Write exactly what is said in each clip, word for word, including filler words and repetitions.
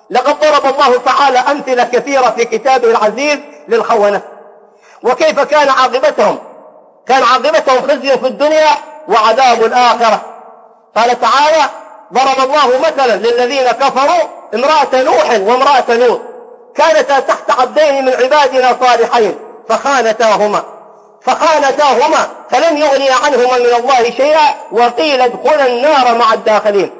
لقد ضرب الله تعالى أمثلة كثيرة في كتابه العزيز للخونة، وكيف كان عاقبتهم. كان عاقبتهم خزي في الدنيا وعذاب الآخرة. قال تعالى: ضرب الله مثلا للذين كفروا امرأة نوح وامرأة لوط كانتا تحت عبدين من عبادنا صالحين فخانتاهما فخانتاهما فلم يغني عنهما من الله شيئا وقيل ادخلا النار مع الداخلين.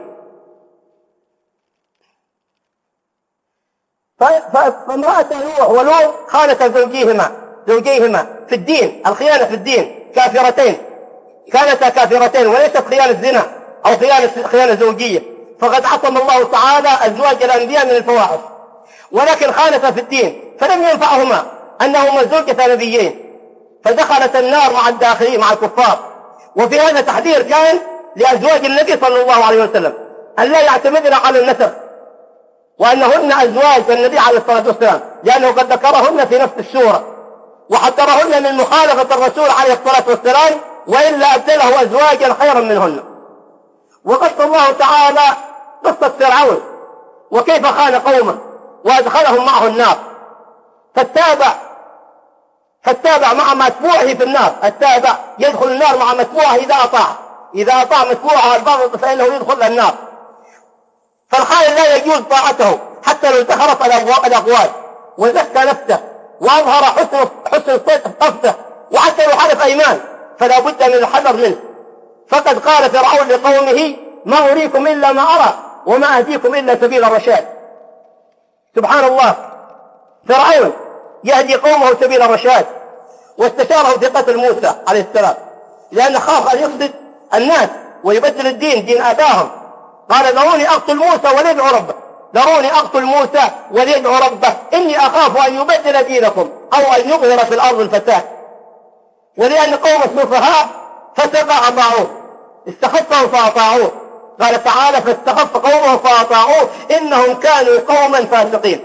فامرأة نوح ولوط خانتا زوجيهما زوجيهما في الدين، الخيانة في الدين، كافرتين، كانتا كافرتين وليست خيانة زنا أو خيانة خيانة زوجية، فقد عصم الله تعالى أزواج الأنبياء من الفواحش، ولكن خانتا في الدين فلم ينفعهما أنهما زوجة نبيين فدخلت النار مع الداخلين مع الكفار. وفي هذا تحذير كان لأزواج النبي صلى الله عليه وسلم أن لا يعتمدن على النسب، وأنهن أزواج النبي عليه الصلاة والسلام، لأنه قد ذكرهن في نفس السورة وحذرهن من مخالفة الرسول عليه الصلاة والسلام، وإلا أبدله أزواجا خيرا منهن. وقص الله تعالى قصة فرعون وكيف خان قومه وأدخلهم معه النار، فالتابع فالتابع مع متبوعه في النار، التابع يدخل النار مع متبوعه إذا أطاع إذا أطاع متبوعه البغض فإنه يدخل النار. فالخائن لا يجوز طاعته حتى لو تخرف الأقوال وزكى نفسه وأظهر حسن حسن صفته، وحتى لو حلف أيمان فلا بد من الحذر منه. فقد قال فرعون لقومه: ما أريكم إلا ما أرى وما أهديكم إلا سبيل الرشاد. سبحان الله، فرعون يهدي قومه سبيل الرشاد، واستشاره في قتل موسى عليه السلام لأنه خاف أن يفسد الناس ويبدل الدين دين آبائهم. قال: ذروني أقتل موسى وليدعو ربه ذروني أقتل موسى وليدعو ربه إني أخاف أن يبدل دينكم أو أن يظهر في الأرض الفساد. ولأن قوم السفهاء فأطاعوه، استخفهم فأطاعوه. قال تعالى: فاستخف قومه فأطاعوه إنهم كانوا قوما فاسقين.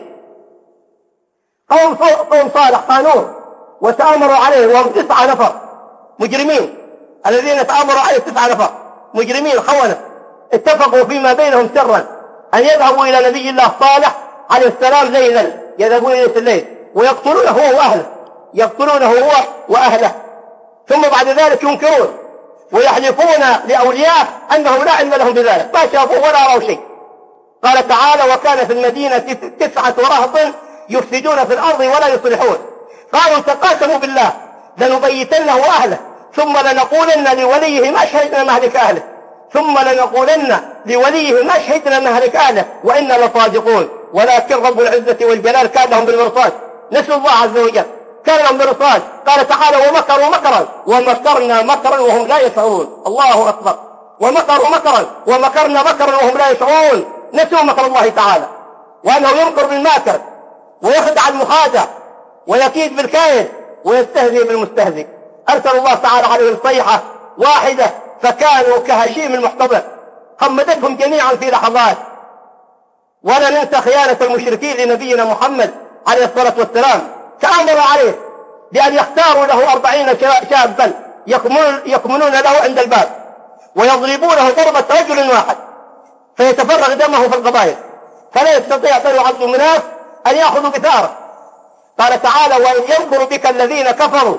قوم قوم صالح خانوه وتآمروا عليه، وهم تسعة نفر مجرمين، الذين تآمروا عليه تسعة نفر مجرمين خونة اتفقوا فيما بينهم سرا أن يذهبوا إلى نبي الله صالح عليه السلام ليلا، يذهبون إليه في الليل ويقتلونه هو وأهله يقتلونه هو وأهله ثم بعد ذلك ينكرون ويحلفون لأولياء أنهم لا علم لهم بذلك، ما شافوا ولا رأوا شيء. قال تعالى: وكان في المدينة تسعة رهط يفسدون في الأرض ولا يصلحون قالوا تقاسموا بالله لنبيتنه أهله ثم لنقولن لوليه ما شهدنا مهلك أهله ثم لنقولن لوليه ما شهدنا مهلك أهله وإنا لصادقون ولكن رب العزة والجلال كان لهم بالمرصاد. نسوا الله عز وجل، كان لهم بالمرصاد. قال تعالى: ومكروا مكرا ومكرنا مكرا وهم لا يشعرون. الله أكبر، ومكروا مكرا ومكرنا مكرا وهم لا يشعرون. نسوا مكر الله تعالى وأنه يمكر بالماكر ويخدع المخادع ويكيد بالكائد ويستهزئ بالمستهزئ. أرسل الله تعالى عليهم صيحة واحدة فكانوا كهشيم المحتضر، خمدتهم جميعا في لحظات. ولا ننسى خيانة المشركين لنبينا محمد عليه الصلاة والسلام، تآمروا عليه بأن يختاروا له أربعين شابا يكمنون له عند الباب ويضربونه ضربة رجل واحد فيتفرغ دمه في القبائل فلا يستطيع بنو عبد مناف أن يأخذوا بثاره. قال تعالى: وإن يمكر بك الذين كفروا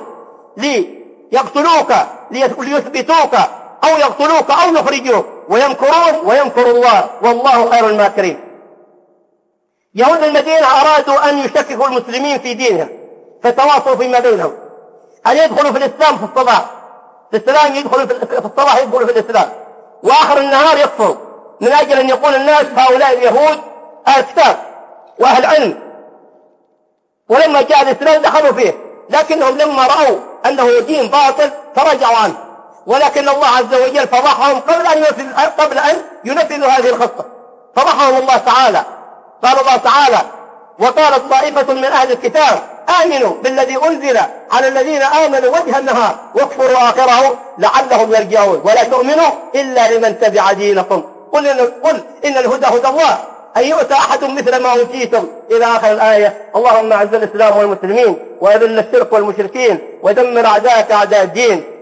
ليقتلوك ليثبتوك أو يقتلوك أو يخرجوك ويمكرون ويمكر الله والله خير الماكرين. يهود المدينة أرادوا أن يشككوا المسلمين في دينهم فتواصلوا فيما بينهم أن يدخلوا في الإسلام في الصباح في السلام يدخلوا في الصباح يدخلوا في الإسلام وآخر النهار يكفروا من أجل أن يقول الناس هؤلاء اليهود أهل كتاب وأهل علم. ولما جاء الإسلام دخلوا فيه، لكنهم لما رأوا أنه دين باطل فرجعوا عنه، ولكن الله عز وجل فضحهم قبل أن ينفذ قبل أن ينفذوا هذه الخطة، فضحهم الله تعالى. قال الله تعالى: وقالت طائفة من أهل الكتاب آمنوا بالذي أنزل على الذين آمنوا وجه النهار واكفروا آخره لعلهم يرجعون ولا تؤمنوا إلا لمن تبع دينكم قل إن, قل إن الهدى هدى الله أن يؤتى أحد مثل ما أوتيتم إلى آخر الآية. اللهم أعز الإسلام والمسلمين وأذل الشرك والمشركين ودمر أعداءك أعداء الدين.